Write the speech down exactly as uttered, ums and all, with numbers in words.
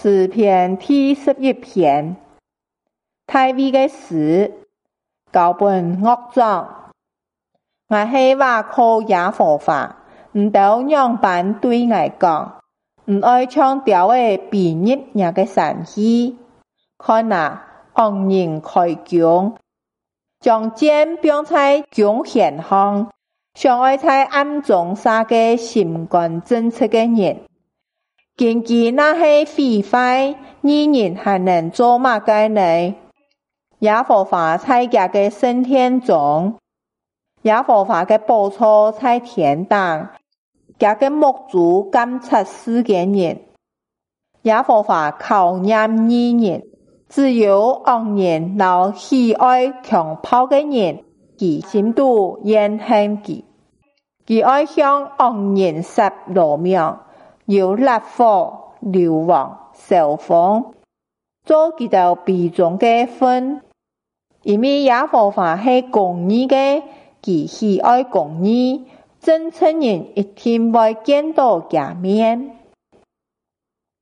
詩篇第十一篇，大衛的詩，交本樂章。我是話靠耶和華，唔到樣板對我講，唔愛唱調的比喻那個神氣。看哪，惡人開弓，將箭標在弓弦上，想愛在暗中殺個心肝正直的人。根據那些毀壞，義人還能做乜個呢？耶和華在家的聖殿中，耶和華的寶座在天堂，家的牧主監察世間人。耶和華考驗義人，只有惡人和喜愛強暴的人，其心都怨恨佢。佢愛向惡人殺羅命，有烈火、硫磺、燒風，做佢哋鼻中的糞。因為耶和華是公義的，佢喜愛公義，正直人一定會見到佢面。